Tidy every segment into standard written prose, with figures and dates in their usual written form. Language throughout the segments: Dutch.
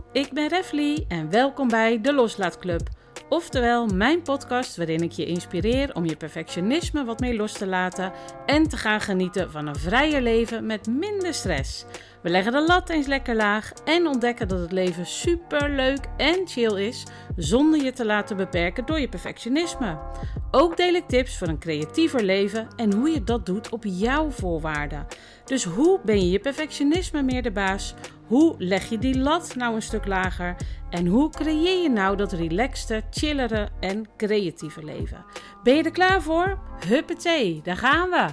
Ik ben Refly en welkom bij de Loslaatclub. Oftewel mijn podcast waarin ik je inspireer om je perfectionisme wat meer los te laten en te gaan genieten van een vrijer leven met minder stress. We leggen de lat eens lekker laag en ontdekken dat het leven super leuk en chill is zonder je te laten beperken door je perfectionisme. Ook deel ik tips voor een creatiever leven en hoe je dat doet op jouw voorwaarden. Dus hoe ben je je perfectionisme meer de baas? Hoe leg je die lat nou een stuk lager? En hoe creëer je nou dat relaxte, chillere en creatieve leven? Ben je er klaar voor? Huppatee, daar gaan we!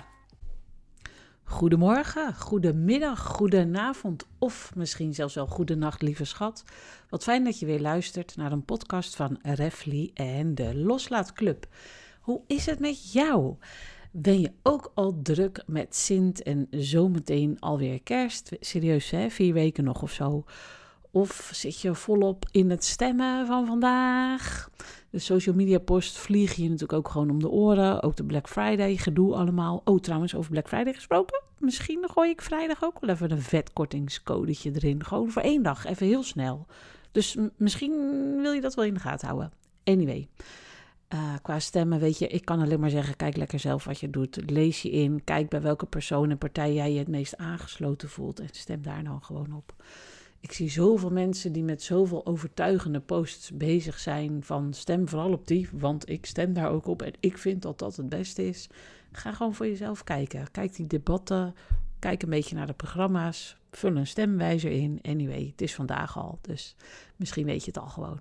Goedemorgen, goedemiddag, goedenavond of misschien zelfs wel goedenacht, lieve schat. Wat fijn dat je weer luistert naar een podcast van Refly en de Loslaatclub. Hoe is het met jou? Ben je ook al druk met Sint en zometeen alweer kerst? Serieus hè, 4 weken nog of zo. Of zit je volop in het stemmen van vandaag? De social media post vliegen je natuurlijk ook gewoon om de oren. Ook de Black Friday gedoe allemaal. Oh, trouwens, over Black Friday gesproken. Misschien gooi ik vrijdag ook wel even een vetkortingscodetje erin. Gewoon voor 1 dag, even heel snel. Dus misschien wil je dat wel in de gaten houden. Anyway. Qua stemmen, weet je, ik kan alleen maar zeggen, kijk lekker zelf wat je doet. Lees je in, kijk bij welke persoon en partij jij je het meest aangesloten voelt en stem daar nou gewoon op. Ik zie zoveel mensen die met zoveel overtuigende posts bezig zijn van stem vooral op die, want ik stem daar ook op en ik vind dat dat het beste is. Ga gewoon voor jezelf kijken. Kijk die debatten, kijk een beetje naar de programma's, vul een stemwijzer in. Anyway, het is vandaag al, dus misschien weet je het al gewoon.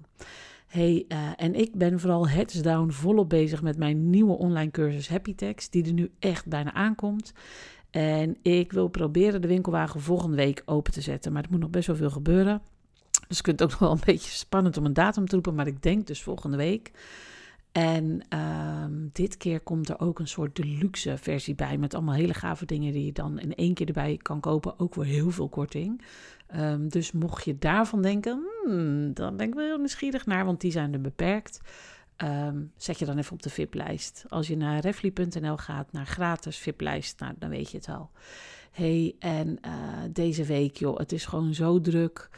En ik ben vooral heads down volop bezig met mijn nieuwe online cursus Happy Text, die er nu echt bijna aankomt. En ik wil proberen de winkelwagen volgende week open te zetten, maar er moet nog best wel veel gebeuren. Dus ik vind het ook nog wel een beetje spannend om een datum te roepen, maar ik denk dus volgende week. En dit keer komt er ook een soort deluxe versie bij met allemaal hele gave dingen die je dan in 1 keer erbij kan kopen, ook voor heel veel korting. Dus mocht je daarvan denken, dan ben ik wel heel nieuwsgierig naar, want die zijn er beperkt. Zet je dan even op de VIP-lijst. Als je naar refly.nl gaat, naar gratis VIP-lijst, nou, dan weet je het al. Deze week, joh, het is gewoon zo druk.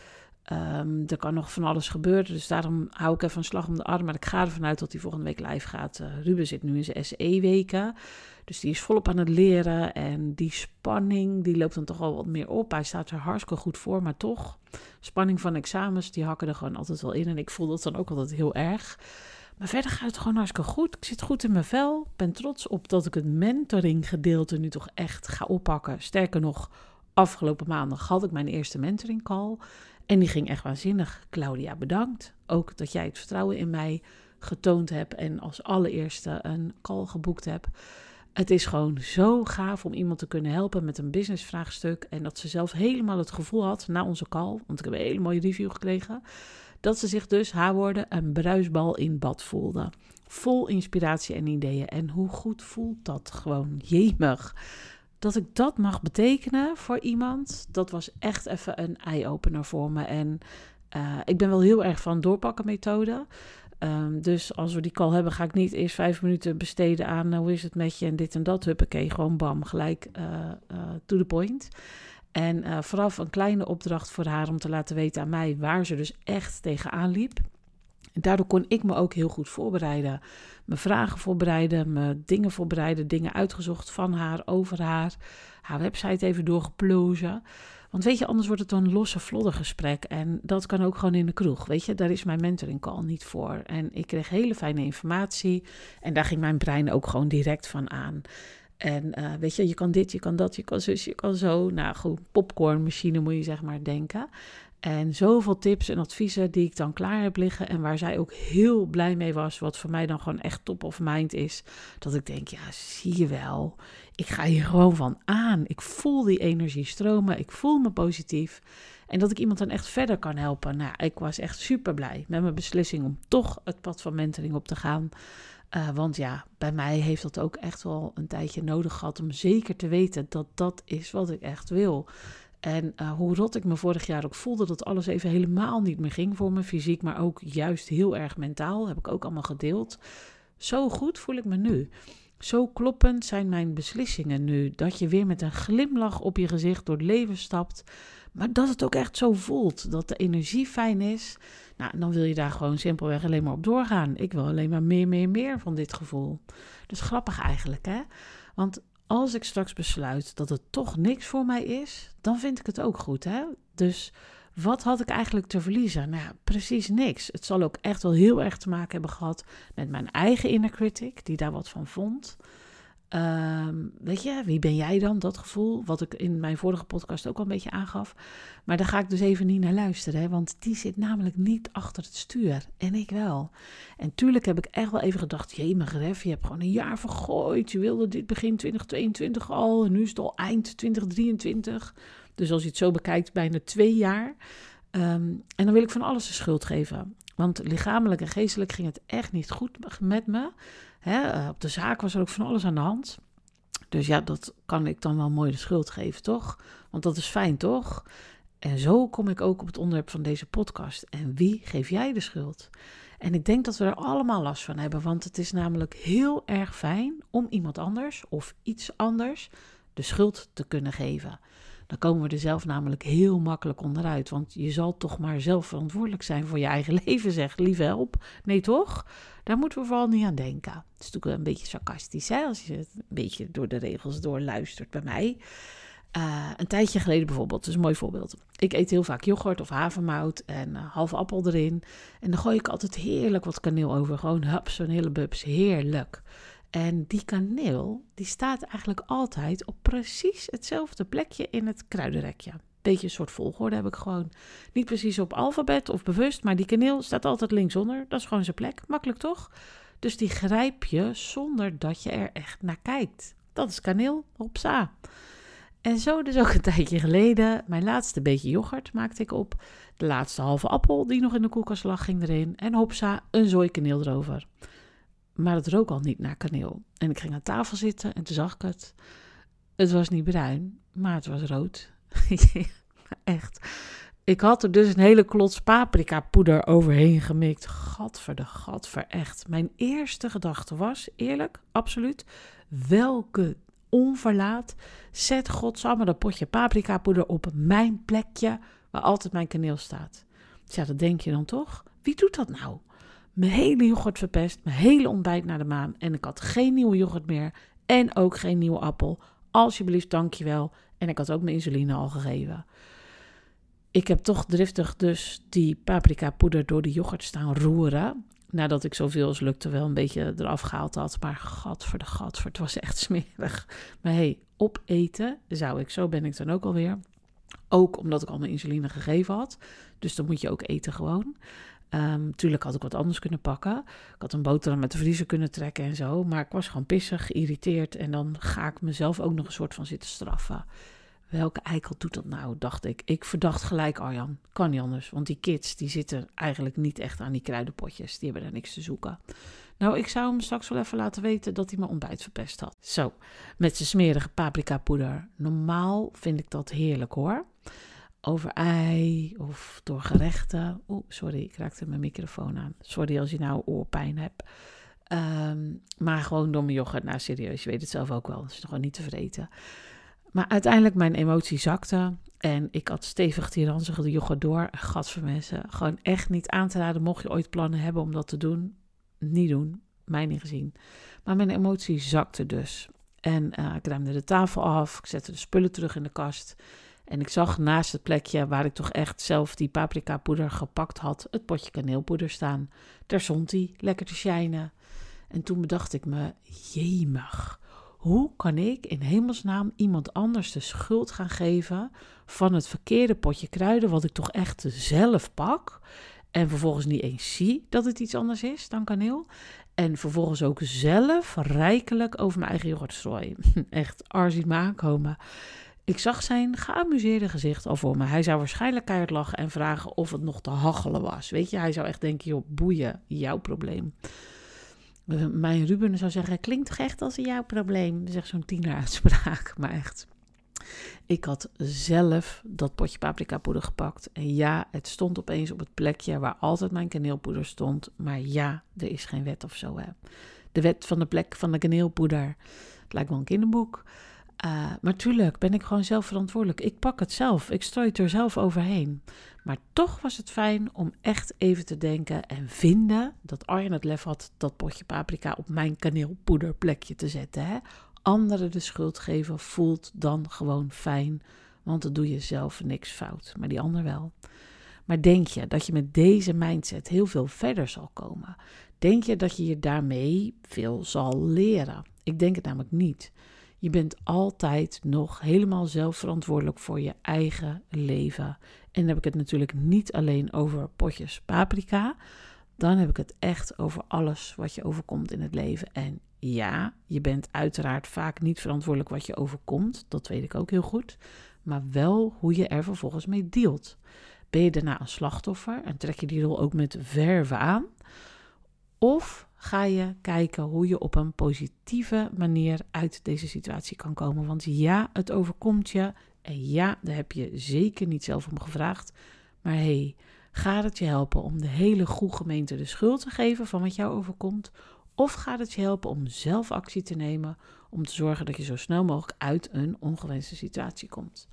Er kan nog van alles gebeuren, dus daarom hou ik even een slag om de arm. Maar ik ga ervan uit dat hij volgende week live gaat. Ruben zit nu in zijn SE-weken, dus die is volop aan het leren. En die spanning, die loopt dan toch al wat meer op. Hij staat er hartstikke goed voor, maar toch, spanning van examens, die hakken er gewoon altijd wel in. En ik voel dat dan ook altijd heel erg. Maar verder gaat het gewoon hartstikke goed. Ik zit goed in mijn vel. Ik ben trots op dat ik het mentoring gedeelte nu toch echt ga oppakken. Sterker nog, afgelopen maandag had ik mijn eerste mentoring call. En die ging echt waanzinnig. Claudia, bedankt. Ook dat jij het vertrouwen in mij getoond hebt en als allereerste een call geboekt hebt. Het is gewoon zo gaaf om iemand te kunnen helpen met een businessvraagstuk. En dat ze zelf helemaal het gevoel had na onze call, want ik heb een hele mooie review gekregen, dat ze zich dus, haar woorden, een bruisbal in bad voelde. Vol inspiratie en ideeën. En hoe goed voelt dat gewoon? Jemig. Dat ik dat mag betekenen voor iemand, dat was echt even een eye-opener voor me. En ik ben wel heel erg van doorpakken methode. Dus als we die call hebben, ga ik niet eerst 5 minuten besteden aan hoe is het met je en dit en dat. Huppakee, gewoon bam, gelijk to the point. En vooraf een kleine opdracht voor haar om te laten weten aan mij waar ze dus echt tegenaan liep. En daardoor kon ik me ook heel goed voorbereiden. Mijn vragen voorbereiden, mijn dingen voorbereiden, dingen uitgezocht van haar, over haar. Haar website even doorgeplozen. Want weet je, anders wordt het een losse floddergesprek. En dat kan ook gewoon in de kroeg. Weet je, daar is mijn mentoring call niet voor. En ik kreeg hele fijne informatie. En daar ging mijn brein ook gewoon direct van aan. En weet je kan dit, je kan dat, je kan zus, je kan zo. Nou goed, popcornmachine moet je zeg maar denken. En zoveel tips en adviezen die ik dan klaar heb liggen. En waar zij ook heel blij mee was. Wat voor mij dan gewoon echt top of mind is. Dat ik denk, ja zie je wel. Ik ga hier gewoon van aan. Ik voel die energie stromen. Ik voel me positief. En dat ik iemand dan echt verder kan helpen. Nou, ik was echt super blij met mijn beslissing om toch het pad van mentoring op te gaan. Want ja, bij mij heeft dat ook echt wel een tijdje nodig gehad om zeker te weten dat dat is wat ik echt wil. En hoe rot ik me vorig jaar ook voelde, dat alles even helemaal niet meer ging voor me fysiek, maar ook juist heel erg mentaal, heb ik ook allemaal gedeeld. Zo goed voel ik me nu. Zo kloppend zijn mijn beslissingen nu, dat je weer met een glimlach op je gezicht door het leven stapt, Maar dat het ook echt zo voelt, dat de energie fijn is. Nou, dan wil je daar gewoon simpelweg alleen maar op doorgaan. Ik wil alleen maar meer van dit gevoel. Dus grappig eigenlijk, hè? Want als ik straks besluit dat het toch niks voor mij is, dan vind ik het ook goed, hè? Dus wat had ik eigenlijk te verliezen? Nou ja, precies niks. Het zal ook echt wel heel erg te maken hebben gehad met mijn eigen inner critic, die daar wat van vond. Weet je, wie ben jij dan? Dat gevoel, wat ik in mijn vorige podcast ook al een beetje aangaf. Maar daar ga ik dus even niet naar luisteren, hè, want die zit namelijk niet achter het stuur. En ik wel. En tuurlijk heb ik echt wel even gedacht, jemig, je hebt gewoon een jaar vergooid. Je wilde dit begin 2022 al en nu is het al eind 2023. Dus als je het zo bekijkt, bijna 2 jaar. En dan wil ik van alles de schuld geven. Want lichamelijk en geestelijk ging het echt niet goed met me. Op de zaak was er ook van alles aan de hand. Dus ja, dat kan ik dan wel mooi de schuld geven, toch? Want dat is fijn, toch? En zo kom ik ook op het onderwerp van deze podcast. En wie geef jij de schuld? En ik denk dat we er allemaal last van hebben. Want het is namelijk heel erg fijn om iemand anders of iets anders de schuld te kunnen geven. Dan komen we er zelf namelijk heel makkelijk onderuit. Want je zal toch maar zelf verantwoordelijk zijn voor je eigen leven, zeg. Lieve help. Nee, toch? Daar moeten we vooral niet aan denken. Het is natuurlijk een beetje sarcastisch, hè? Als je het een beetje door de regels doorluistert bij mij. Een tijdje geleden bijvoorbeeld, dat is een mooi voorbeeld. Ik eet heel vaak yoghurt of havermout en halve appel erin. En dan gooi ik altijd heerlijk wat kaneel over. Gewoon hup, zo'n hele bubs. Heerlijk. En die kaneel, die staat eigenlijk altijd op precies hetzelfde plekje in het kruidenrekje. Beetje een soort volgorde heb ik gewoon. Niet precies op alfabet of bewust, maar die kaneel staat altijd linksonder. Dat is gewoon zijn plek. Makkelijk toch? Dus die grijp je zonder dat je er echt naar kijkt. Dat is kaneel, hopsa. En zo dus ook een tijdje geleden, mijn laatste beetje yoghurt maakte ik op. De laatste halve appel die nog in de koelkast lag ging erin. En hopsa, een zooi kaneel erover. Maar het rook al niet naar kaneel. En ik ging aan tafel zitten en toen zag ik het. Het was niet bruin, maar het was rood. Echt. Ik had er dus een hele klots paprika poeder overheen gemikt. Gadver, echt. Mijn eerste gedachte was, eerlijk, absoluut, welke onverlaat zet godsamme dat potje paprika poeder op mijn plekje waar altijd mijn kaneel staat. Tja, dat denk je dan toch? Wie doet dat nou? Mijn hele yoghurt verpest, mijn hele ontbijt naar de maan en ik had geen nieuwe yoghurt meer en ook geen nieuwe appel. Alsjeblieft, dankjewel. En ik had ook mijn insuline al gegeven. Ik heb toch driftig dus die paprika poeder door de yoghurt staan roeren. Nadat ik zoveel als lukte wel een beetje eraf gehaald had. Maar gadver, het was echt smerig. Maar hey, opeten zou ik, zo ben ik dan ook alweer. Ook omdat ik al mijn insuline gegeven had. Dus dan moet je ook eten gewoon. Tuurlijk had ik wat anders kunnen pakken. Ik had een boterham met de vriezer kunnen trekken en zo. Maar ik was gewoon pissig, geïrriteerd. En dan ga ik mezelf ook nog een soort van zitten straffen. Welke eikel doet dat nou, dacht ik. Ik verdacht gelijk Arjan. Kan niet anders. Want die kids die zitten eigenlijk niet echt aan die kruidenpotjes. Die hebben daar niks te zoeken. Nou, ik zou hem straks wel even laten weten dat hij mijn ontbijt verpest had. Zo, met zijn smerige paprika poeder. Normaal vind ik dat heerlijk hoor. Over ei of door gerechten. Sorry, ik raakte mijn microfoon aan. Sorry als je nou oorpijn hebt. Maar gewoon door mijn yoghurt. Nou, serieus, je weet het zelf ook wel. Dat is nog wel niet te vreten. Maar uiteindelijk mijn emotie zakte. En ik had stevig die ranzige yoghurt door. Gadvermensen. Gewoon echt niet aan te raden. Mocht je ooit plannen hebben om dat te doen. Niet doen. Mij niet gezien. Maar mijn emotie zakte dus. En ik ruimde de tafel af. Ik zette de spullen terug in de kast. En ik zag naast het plekje waar ik toch echt zelf die paprika poeder gepakt had, het potje kaneelpoeder staan. Daar stond die, lekker te shinen. En toen bedacht ik me, jemig, hoe kan ik in hemelsnaam iemand anders de schuld gaan geven van het verkeerde potje kruiden, wat ik toch echt zelf pak. En vervolgens niet eens zie dat het iets anders is dan kaneel. En vervolgens ook zelf rijkelijk over mijn eigen yoghurt strooien. Echt arzie me aankomen. Ik zag zijn geamuseerde gezicht al voor me. Hij zou waarschijnlijk keihard lachen en vragen of het nog te hachelen was. Weet je, hij zou echt denken, joh, boeien, jouw probleem. Mijn Ruben zou zeggen, klinkt toch echt als jouw probleem? Dat is echt zo'n tieneruitspraak, maar echt. Ik had zelf dat potje paprika poeder gepakt. En ja, het stond opeens op het plekje waar altijd mijn kaneelpoeder stond. Maar ja, er is geen wet of zo, hè. De wet van de plek van de kaneelpoeder. Het lijkt wel een kinderboek. Maar tuurlijk ben ik gewoon zelf verantwoordelijk. Ik pak het zelf. Ik strooi het er zelf overheen. Maar toch was het fijn om echt even te denken en vinden dat Arjan het lef had dat potje paprika op mijn kaneelpoederplekje te zetten. Hè? Anderen de schuld geven voelt dan gewoon fijn, want dan doe je zelf niks fout, maar die ander wel. Maar denk je dat je met deze mindset heel veel verder zal komen? Denk je dat je je daarmee veel zal leren? Ik denk het namelijk niet. Je bent altijd nog helemaal zelf verantwoordelijk voor je eigen leven. En dan heb ik het natuurlijk niet alleen over potjes paprika. Dan heb ik het echt over alles wat je overkomt in het leven. En ja, je bent uiteraard vaak niet verantwoordelijk wat je overkomt. Dat weet ik ook heel goed. Maar wel hoe je er vervolgens mee dealt. Ben je daarna een slachtoffer en trek je die rol ook met verve aan? Of ga je kijken hoe je op een positieve manier uit deze situatie kan komen? Want ja, het overkomt je en ja, daar heb je zeker niet zelf om gevraagd. Maar hey, gaat het je helpen om de hele goede gemeente de schuld te geven van wat jou overkomt? Of gaat het je helpen om zelf actie te nemen om te zorgen dat je zo snel mogelijk uit een ongewenste situatie komt?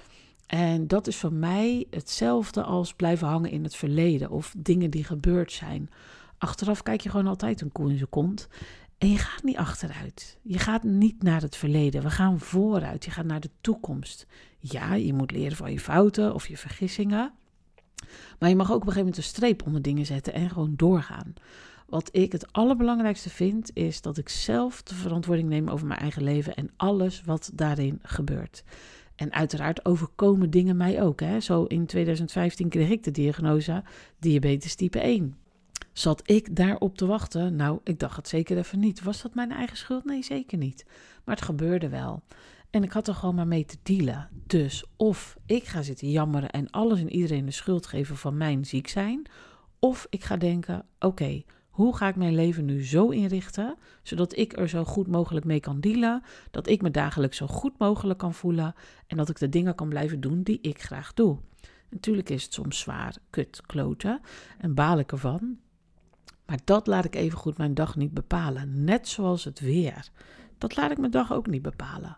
En dat is voor mij hetzelfde als blijven hangen in het verleden of dingen die gebeurd zijn. Achteraf kijk je gewoon altijd een koe in zijn kont en je gaat niet achteruit. Je gaat niet naar het verleden, we gaan vooruit, je gaat naar de toekomst. Ja, je moet leren van je fouten of je vergissingen, maar je mag ook op een gegeven moment een streep onder dingen zetten en gewoon doorgaan. Wat ik het allerbelangrijkste vind, is dat ik zelf de verantwoording neem over mijn eigen leven en alles wat daarin gebeurt. En uiteraard overkomen dingen mij ook. Hè? Zo in 2015 kreeg ik de diagnose diabetes type 1. Zat ik daarop te wachten? Nou, ik dacht het zeker even niet. Was dat mijn eigen schuld? Nee, zeker niet. Maar het gebeurde wel. En ik had er gewoon maar mee te dealen. Dus of ik ga zitten jammeren en alles en iedereen de schuld geven van mijn ziek zijn. Of ik ga denken, oké, hoe ga ik mijn leven nu zo inrichten, zodat ik er zo goed mogelijk mee kan dealen, dat ik me dagelijks zo goed mogelijk kan voelen en dat ik de dingen kan blijven doen die ik graag doe. Natuurlijk is het soms zwaar, kloten en baal ik ervan, maar dat laat ik even goed mijn dag niet bepalen, net zoals het weer. Dat laat ik mijn dag ook niet bepalen.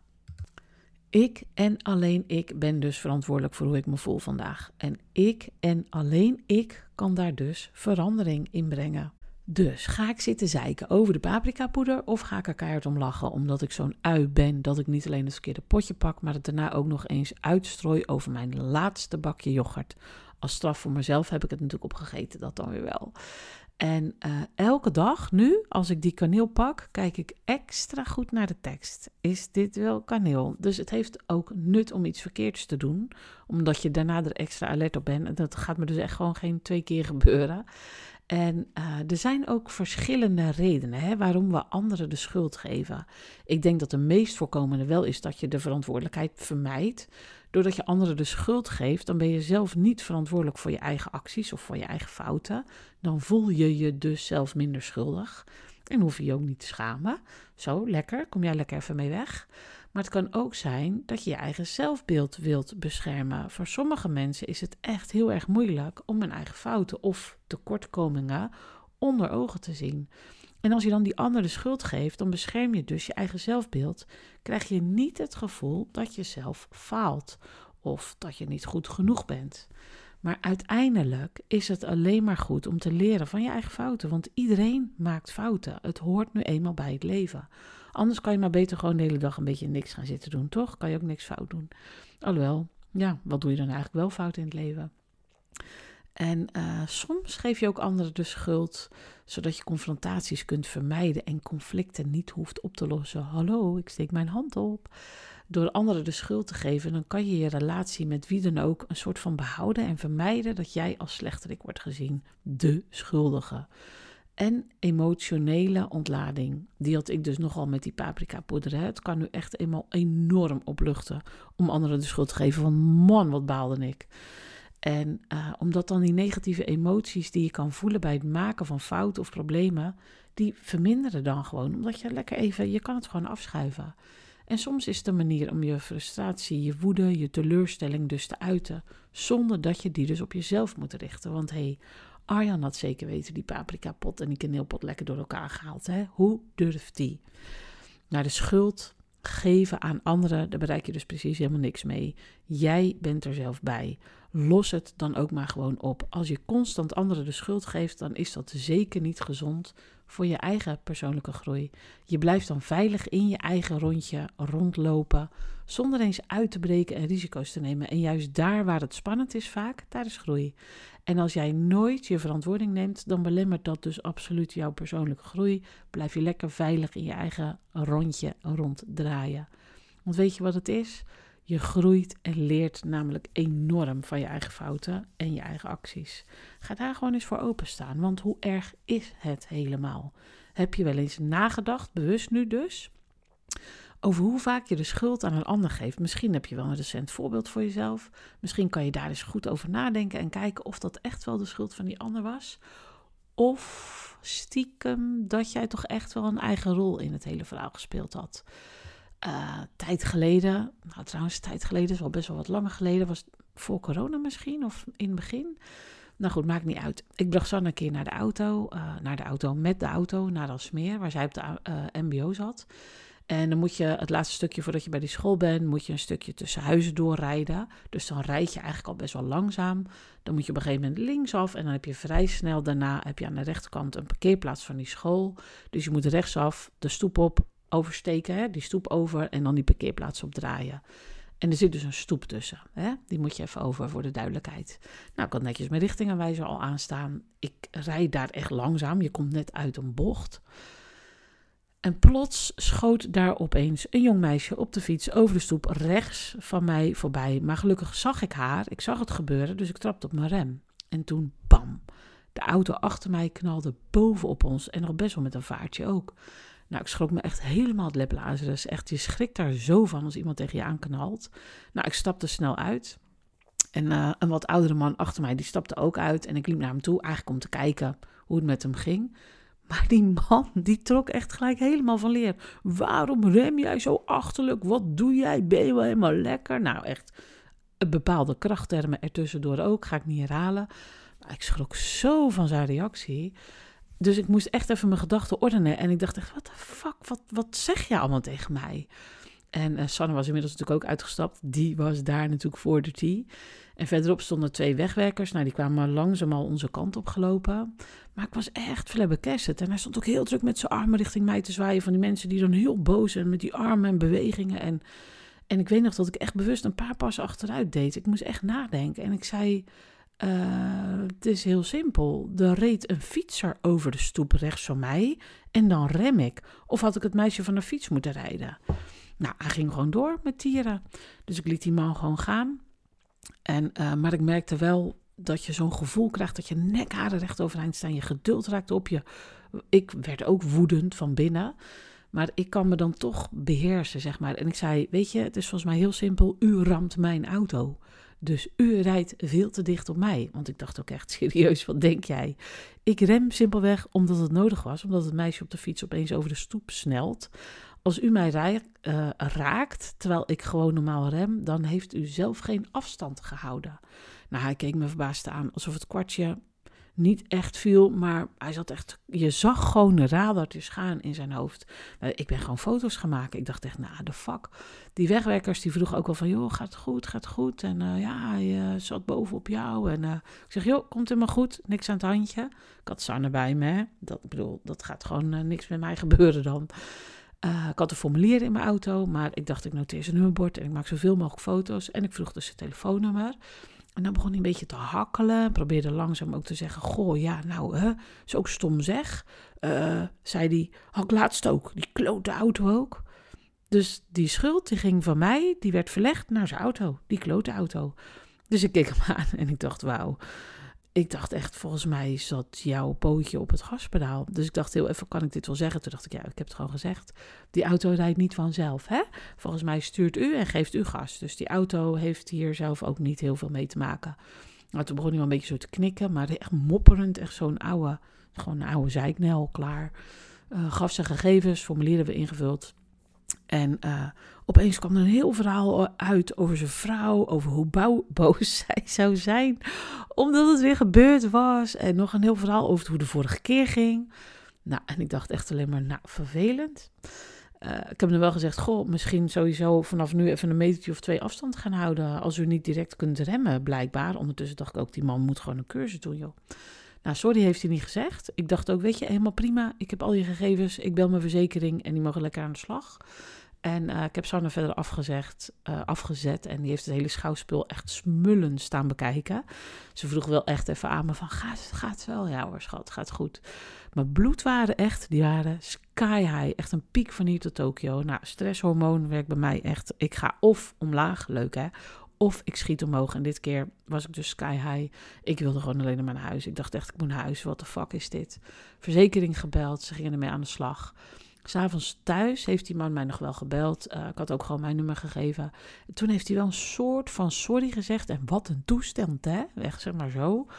Ik en alleen ik ben dus verantwoordelijk voor hoe ik me voel vandaag. En ik en alleen ik kan daar dus verandering in brengen. Dus ga ik zitten zeiken over de paprikapoeder of ga ik er keihard om lachen omdat ik zo'n ui ben dat ik niet alleen het verkeerde potje pak, maar het daarna ook nog eens uitstrooi over mijn laatste bakje yoghurt. Als straf voor mezelf heb ik het natuurlijk opgegeten, dat dan weer wel. En elke dag nu, als ik die kaneel pak, kijk ik extra goed naar de tekst. Is dit wel kaneel? Dus het heeft ook nut om iets verkeerds te doen, omdat je daarna er extra alert op bent. En dat gaat me dus echt gewoon geen 2 keer gebeuren. En er zijn ook verschillende redenen waarom we anderen de schuld geven. Ik denk dat de meest voorkomende wel is dat je de verantwoordelijkheid vermijdt. Doordat je anderen de schuld geeft, dan ben je zelf niet verantwoordelijk voor je eigen acties of voor je eigen fouten. Dan voel je je dus zelf minder schuldig en hoef je je ook niet te schamen. Zo, lekker, kom jij lekker even mee weg. Maar het kan ook zijn dat je je eigen zelfbeeld wilt beschermen. Voor sommige mensen is het echt heel erg moeilijk om hun eigen fouten of tekortkomingen onder ogen te zien. En als je dan die ander de schuld geeft, dan bescherm je dus je eigen zelfbeeld. Krijg je niet het gevoel dat je zelf faalt of dat je niet goed genoeg bent. Maar uiteindelijk is het alleen maar goed om te leren van je eigen fouten. Want iedereen maakt fouten. Het hoort nu eenmaal bij het leven. Anders kan je maar beter gewoon de hele dag een beetje niks gaan zitten doen, toch? Kan je ook niks fout doen. Alhoewel, ja, wat doe je dan eigenlijk wel fout in het leven? En soms geef je ook anderen de schuld, zodat je confrontaties kunt vermijden en conflicten niet hoeft op te lossen. Hallo, ik steek mijn hand op. Door anderen de schuld te geven, dan kan je je relatie met wie dan ook een soort van behouden en vermijden dat jij als slechterik wordt gezien, de schuldige. En emotionele ontlading, die had ik dus nogal met die paprikapoeder. Het kan nu echt eenmaal enorm opluchten om anderen de schuld te geven van man, wat baalde ik. En omdat dan die negatieve emoties die je kan voelen bij het maken van fouten of problemen, die verminderen dan gewoon. Omdat je lekker even, je kan het gewoon afschuiven. En soms is het een manier om je frustratie, je woede, je teleurstelling dus te uiten, zonder dat je die dus op jezelf moet richten. Want Arjan had zeker weten die paprikapot en die kaneelpot lekker door elkaar gehaald. Hè? Hoe durft die? Nou, de schuld geven aan anderen, daar bereik je dus precies helemaal niks mee. Jij bent er zelf bij. Los het dan ook maar gewoon op. Als je constant anderen de schuld geeft, dan is dat zeker niet gezond voor je eigen persoonlijke groei. Je blijft dan veilig in je eigen rondje rondlopen, zonder eens uit te breken en risico's te nemen. En juist daar waar het spannend is vaak, daar is groei. En als jij nooit je verantwoording neemt, dan belemmert dat dus absoluut jouw persoonlijke groei. Blijf je lekker veilig in je eigen rondje ronddraaien. Want weet je wat het is? Je groeit en leert namelijk enorm van je eigen fouten en je eigen acties. Ga daar gewoon eens voor openstaan, want hoe erg is het helemaal? Heb je wel eens nagedacht, bewust nu dus, over hoe vaak je de schuld aan een ander geeft? Misschien heb je wel een recent voorbeeld voor jezelf. Misschien kan je daar eens goed over nadenken en kijken of dat echt wel de schuld van die ander was. Of stiekem dat jij toch echt wel een eigen rol in het hele verhaal gespeeld had. Tijd geleden, tijd geleden is wel best wel wat langer geleden, was het voor corona misschien of in het begin. Nou goed, maakt niet uit. Ik bracht Sanne een keer met de auto naar Alsmeer, waar zij op de mbo zat. En dan moet je het laatste stukje voordat je bij die school bent, moet je een stukje tussen huizen doorrijden. Dus dan rijd je eigenlijk al best wel langzaam. Dan moet je op een gegeven moment linksaf en dan heb je vrij snel daarna heb je aan de rechterkant een parkeerplaats van die school. Dus je moet rechtsaf de stoep op oversteken, hè, die stoep over en dan die parkeerplaats opdraaien. En er zit dus een stoep tussen. Hè? Die moet je even over voor de duidelijkheid. Nou, ik had netjes mijn richtingaanwijzer al aanstaan. Ik rijd daar echt langzaam. Je komt net uit een bocht. En plots schoot daar opeens een jong meisje op de fiets over de stoep rechts van mij voorbij. Maar gelukkig zag ik haar. Ik zag het gebeuren, dus ik trapte op mijn rem. En toen, bam, de auto achter mij knalde bovenop ons. En nog best wel met een vaartje ook. Nou, ik schrok me echt helemaal het leplazerus. Echt, je schrikt daar zo van als iemand tegen je aanknalt. Nou, ik stapte snel uit. En een wat oudere man achter mij, die stapte ook uit. En ik liep naar hem toe, eigenlijk om te kijken hoe het met hem ging. Maar die man, die trok echt gelijk helemaal van leer. Waarom rem jij zo achterlijk? Wat doe jij? Ben je wel helemaal lekker? Nou, echt bepaalde krachttermen ertussendoor ook. Ga ik niet herhalen. Maar ik schrok zo van zijn reactie. Dus ik moest echt even mijn gedachten ordenen. En ik dacht echt, what the fuck? Wat zeg je allemaal tegen mij? En Sanne was inmiddels natuurlijk ook uitgestapt. Die was daar natuurlijk voor de tea. En verderop stonden 2 wegwerkers. Nou, die kwamen langzaam al onze kant op gelopen. Maar ik was echt flabbergasted. En hij stond ook heel druk met zijn armen richting mij te zwaaien. Van die mensen die dan heel boos zijn met die armen en bewegingen. En ik weet nog dat ik echt bewust een paar passen achteruit deed. Ik moest echt nadenken. En ik zei, het is heel simpel. Er reed een fietser over de stoep rechts van mij. En dan rem ik. Of had ik het meisje van de fiets moeten rijden? Nou, hij ging gewoon door met tieren. Dus ik liet die man gewoon gaan. Maar ik merkte wel dat je zo'n gevoel krijgt dat je nekharen recht overeind staan. Je geduld raakt op je. Ik werd ook woedend van binnen. Maar ik kan me dan toch beheersen, zeg maar. En ik zei, weet je, het is volgens mij heel simpel. U ramt mijn auto. Dus u rijdt veel te dicht op mij. Want ik dacht ook echt serieus, wat denk jij? Ik rem simpelweg omdat het nodig was. Omdat het meisje op de fiets opeens over de stoep snelt. Als u mij raakt, terwijl ik gewoon normaal rem, dan heeft u zelf geen afstand gehouden. Nou, hij keek me verbaasd aan, alsof het kwartje niet echt viel, maar hij zat echt, je zag gewoon de radartjes gaan in zijn hoofd. Ik ben gewoon foto's gaan maken. Ik dacht echt, nou, de fuck. Die wegwerkers die vroegen ook wel van, joh, gaat het goed? En ja, hij zat bovenop jou. En ik zeg, joh, komt helemaal goed, niks aan het handje. Ik had Sanne bij me, hè. Dat gaat gewoon niks met mij gebeuren dan. Ik had een formulier in mijn auto, maar ik dacht, ik noteer zijn nummerbord en ik maak zoveel mogelijk foto's. En ik vroeg dus zijn telefoonnummer. En dan begon hij een beetje te hakkelen. Probeerde langzaam ook te zeggen, goh, ja, nou, is ook stom zeg. Zei hij, had ik laatst ook, die klote auto ook. Dus die schuld, die ging van mij, die werd verlegd naar zijn auto, die klote auto. Dus ik keek hem aan en ik dacht, wauw. Ik dacht echt, volgens mij zat jouw pootje op het gaspedaal. Dus ik dacht heel even, kan ik dit wel zeggen? Toen dacht ik, ja, ik heb het gewoon gezegd. Die auto rijdt niet vanzelf, hè? Volgens mij stuurt u en geeft u gas. Dus die auto heeft hier zelf ook niet heel veel mee te maken. Nou, toen begon hij wel een beetje zo te knikken, maar echt mopperend. Echt zo'n oude zeiknel, klaar. Gaf zijn gegevens, formulieren we ingevuld. En opeens kwam er een heel verhaal uit over zijn vrouw, over hoe boos zij zou zijn, omdat het weer gebeurd was. En nog een heel verhaal over hoe de vorige keer ging. Nou, en ik dacht echt alleen maar, nou, vervelend. Ik heb hem wel gezegd, goh, misschien sowieso vanaf nu even een metertje of 2 afstand gaan houden. Als u niet direct kunt remmen, blijkbaar. Ondertussen dacht ik ook, die man moet gewoon een cursus doen, joh. Nou, sorry heeft hij niet gezegd. Ik dacht ook, weet je, helemaal prima. Ik heb al je gegevens, ik bel mijn verzekering en die mogen lekker aan de slag. En ik heb Sanne verder afgezet en die heeft het hele schouwspul echt smullend staan bekijken. Ze vroeg wel echt even aan me van, gaat het wel? Ja hoor, schat, gaat goed. Mijn bloedwaarden echt, die waren sky high. Echt een piek van hier tot Tokio. Nou, stresshormoon werkt bij mij echt. Ik ga of omlaag, leuk hè, of ik schiet omhoog. En dit keer was ik dus sky high. Ik wilde gewoon alleen maar naar huis. Ik dacht echt, ik moet naar huis. What the fuck is dit? Verzekering gebeld, ze gingen ermee aan de slag. 'S Avonds thuis heeft die man mij nog wel gebeld. Ik had ook gewoon mijn nummer gegeven. En toen heeft hij wel een soort van sorry gezegd. En wat een toestand, hè? Echt, zeg maar zo.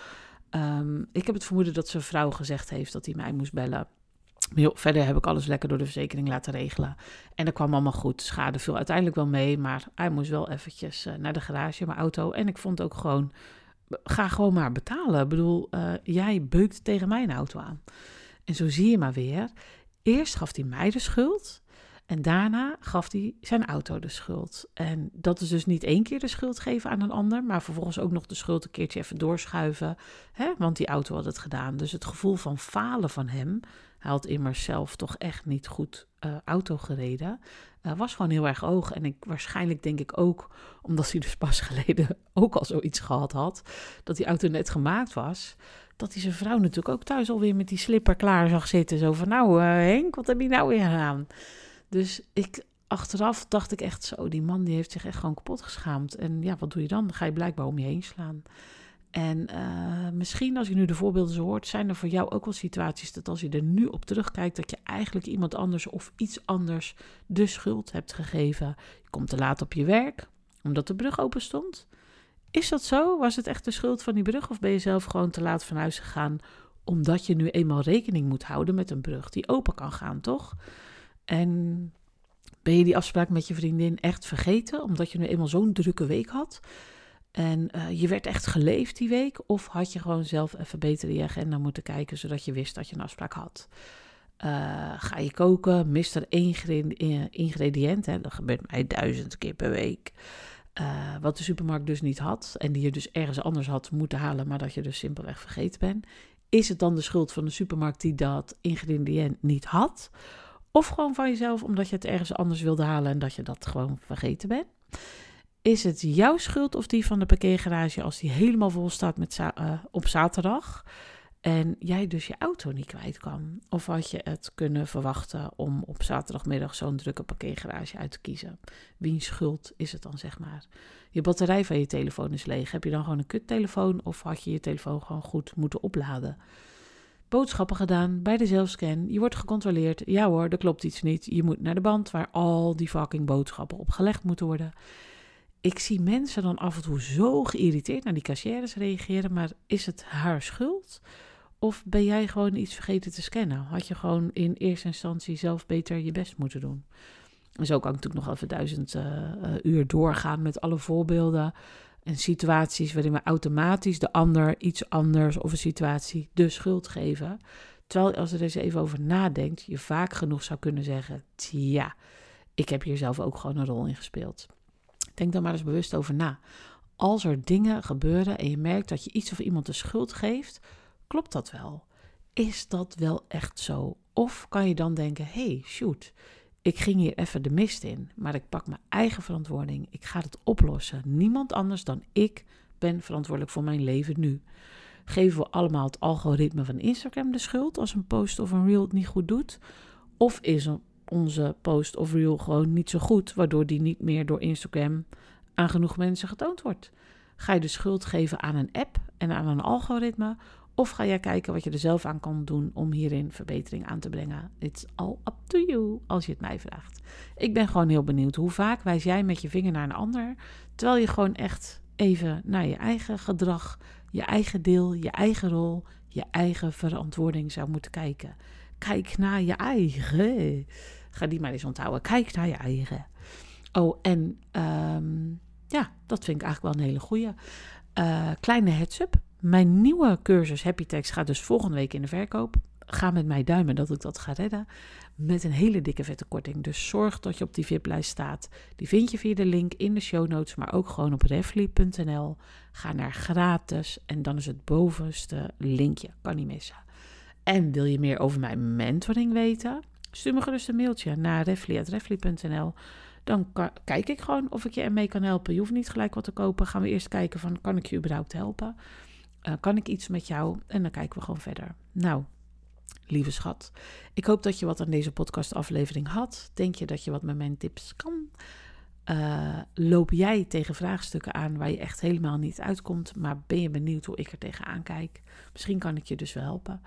Ik heb het vermoeden dat zijn vrouw gezegd heeft dat hij mij moest bellen. Maar joh, verder heb ik alles lekker door de verzekering laten regelen. En dat kwam allemaal goed. Schade viel uiteindelijk wel mee. Maar hij moest wel eventjes naar de garage, mijn auto. En ik vond ook gewoon, ga gewoon maar betalen. Ik bedoel, jij beukt tegen mijn auto aan. En zo zie je maar weer. Eerst gaf hij mij de schuld en daarna gaf hij zijn auto de schuld. En dat is dus niet 1 keer de schuld geven aan een ander, maar vervolgens ook nog de schuld een keertje even doorschuiven. Hè? Want die auto had het gedaan. Dus het gevoel van falen van hem, hij had immers zelf toch echt niet goed auto gereden, was gewoon heel erg hoog. En waarschijnlijk denk ik ook, omdat hij dus pas geleden ook al zoiets gehad had, dat die auto net gemaakt was, dat hij zijn vrouw natuurlijk ook thuis alweer met die slipper klaar zag zitten. Zo van, nou Henk, wat heb je nou weer gedaan? Dus achteraf dacht ik echt zo, die man die heeft zich echt gewoon kapot geschaamd. En ja, wat doe je dan? Dan ga je blijkbaar om je heen slaan. En misschien als je nu de voorbeelden zo hoort, zijn er voor jou ook wel situaties dat als je er nu op terugkijkt, dat je eigenlijk iemand anders of iets anders de schuld hebt gegeven. Je komt te laat op je werk, omdat de brug open stond. Is dat zo? Was het echt de schuld van die brug of ben je zelf gewoon te laat van huis gegaan omdat je nu eenmaal rekening moet houden met een brug die open kan gaan, toch? En ben je die afspraak met je vriendin echt vergeten omdat je nu eenmaal zo'n drukke week had? En je werd echt geleefd die week? Of had je gewoon zelf even beter in je agenda moeten kijken zodat je wist dat je een afspraak had? Ga je koken? Mist er één ingrediënt? Hè? Dat gebeurt mij 1000 keer per week. Wat de supermarkt dus niet had en die je dus ergens anders had moeten halen, maar dat je dus simpelweg vergeten bent. Is het dan de schuld van de supermarkt die dat ingrediënt niet had? Of gewoon van jezelf omdat je het ergens anders wilde halen en dat je dat gewoon vergeten bent? Is het jouw schuld of die van de parkeergarage als die helemaal vol staat op zaterdag en jij dus je auto niet kwijt kan? Of had je het kunnen verwachten om op zaterdagmiddag zo'n drukke parkeergarage uit te kiezen? Wiens schuld is het dan, zeg maar? Je batterij van je telefoon is leeg. Heb je dan gewoon een kuttelefoon of had je je telefoon gewoon goed moeten opladen? Boodschappen gedaan bij de zelfscan. Je wordt gecontroleerd. Ja hoor, er klopt iets niet. Je moet naar de band waar al die fucking boodschappen op gelegd moeten worden. Ik zie mensen dan af en toe zo geïrriteerd naar die cashiers reageren, maar is het haar schuld? Of ben jij gewoon iets vergeten te scannen? Had je gewoon in eerste instantie zelf beter je best moeten doen? En zo kan ik natuurlijk nog even 1000 uur doorgaan met alle voorbeelden en situaties waarin we automatisch de ander iets anders of een situatie de schuld geven. Terwijl als je er eens even over nadenkt, je vaak genoeg zou kunnen zeggen, tja, ik heb hier zelf ook gewoon een rol in gespeeld. Denk dan maar eens bewust over na. Als er dingen gebeuren en je merkt dat je iets of iemand de schuld geeft, klopt dat wel? Is dat wel echt zo? Of kan je dan denken, hey, shoot, ik ging hier even de mist in, maar ik pak mijn eigen verantwoording. Ik ga het oplossen. Niemand anders dan ik ben verantwoordelijk voor mijn leven nu. Geven we allemaal het algoritme van Instagram de schuld als een post of een reel het niet goed doet? Of is onze post of reel gewoon niet zo goed, waardoor die niet meer door Instagram aan genoeg mensen getoond wordt? Ga je de schuld geven aan een app en aan een algoritme? Of ga jij kijken wat je er zelf aan kan doen om hierin verbetering aan te brengen? It's all up to you, als je het mij vraagt. Ik ben gewoon heel benieuwd. Hoe vaak wijs jij met je vinger naar een ander, terwijl je gewoon echt even naar je eigen gedrag, je eigen deel, je eigen rol, je eigen verantwoording zou moeten kijken. Kijk naar je eigen. Ga die maar eens onthouden. Kijk naar je eigen. Oh, en ja, dat vind ik eigenlijk wel een hele goeie. Kleine heads-up. Mijn nieuwe cursus Happy Tax gaat dus volgende week in de verkoop. ga met mij duimen dat ik dat ga redden. Met een hele dikke vette korting. Dus zorg dat je op die VIP-lijst staat. Die vind je via de link in de show notes, maar ook gewoon op refly.nl. Ga naar gratis en dan is het bovenste linkje. Kan niet missen. En wil je meer over mijn mentoring weten? Stuur me gerust een mailtje naar refly@refly.nl. Dan kijk ik gewoon of ik je ermee kan helpen. Je hoeft niet gelijk wat te kopen. Gaan we eerst kijken van, kan ik je überhaupt helpen? Kan ik iets met jou? En dan kijken we gewoon verder. Nou, lieve schat, ik hoop dat je wat aan deze podcastaflevering had. Denk je dat je wat met mijn tips kan? Loop jij tegen vraagstukken aan waar je echt helemaal niet uitkomt, maar ben je benieuwd hoe ik er tegenaan kijk? Misschien kan ik je dus wel helpen.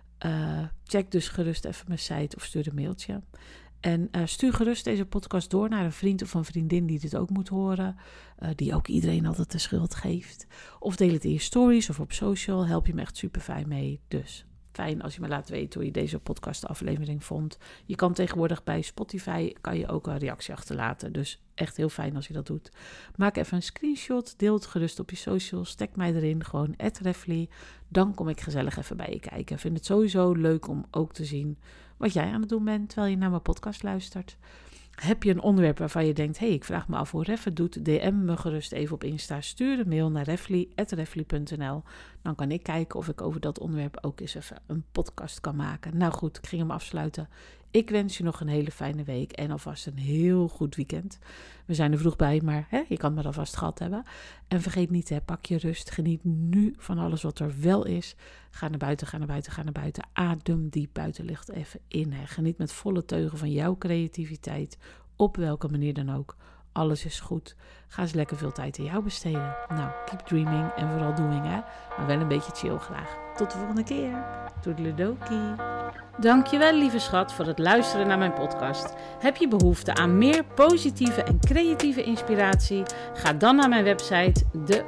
Check dus gerust even mijn site of stuur een mailtje. En stuur gerust deze podcast door naar een vriend of een vriendin die dit ook moet horen. Die ook iedereen altijd de schuld geeft. Of deel het in je stories of op social. Help je me echt super fijn mee. Dus fijn als je me laat weten hoe je deze podcastaflevering vond. Je kan tegenwoordig bij Spotify kan je ook een reactie achterlaten. Dus echt heel fijn als je dat doet. Maak even een screenshot. Deel het gerust op je socials. Tag mij erin. Gewoon @refly. Dan kom ik gezellig even bij je kijken. Ik vind het sowieso leuk om ook te zien wat jij aan het doen bent terwijl je naar mijn podcast luistert. Heb je een onderwerp waarvan je denkt, ik vraag me af hoe Ref het doet, DM me gerust even op Insta. Stuur een mail naar refly@refly.nl. Dan kan ik kijken of ik over dat onderwerp ook eens even een podcast kan maken. Nou goed, ik ging hem afsluiten. Ik wens je nog een hele fijne week en alvast een heel goed weekend. We zijn er vroeg bij, maar je kan het maar alvast gehad hebben. En vergeet niet, pak je rust. Geniet nu van alles wat er wel is. Ga naar buiten, ga naar buiten, ga naar buiten. Adem die buitenlucht even in. Geniet met volle teugen van jouw creativiteit. Op welke manier dan ook. Alles is goed. Ga eens lekker veel tijd aan jou besteden. Nou, keep dreaming en vooral doing, maar wel een beetje chill graag. Tot de volgende keer. Toedeledokie. Dankjewel, lieve schat, voor het luisteren naar mijn podcast. Heb je behoefte aan meer positieve en creatieve inspiratie? Ga dan naar mijn website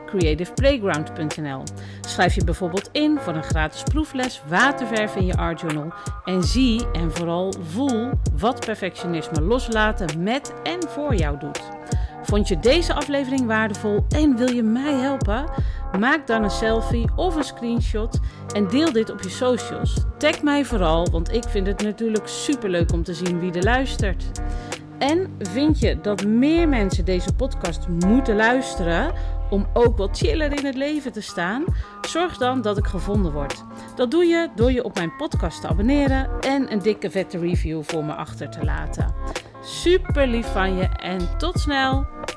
thecreativeplayground.nl. Schrijf je bijvoorbeeld in voor een gratis proefles waterverf in je artjournal en zie en vooral voel wat perfectionisme loslaten met en voor jou doet. Vond je deze aflevering waardevol en wil je mij helpen? Maak dan een selfie of een screenshot en deel dit op je socials. Tag mij vooral, want ik vind het natuurlijk superleuk om te zien wie er luistert. En vind je dat meer mensen deze podcast moeten luisteren om ook wat chiller in het leven te staan? Zorg dan dat ik gevonden word. Dat doe je door je op mijn podcast te abonneren en een dikke vette review voor me achter te laten. Super lief van je en tot snel!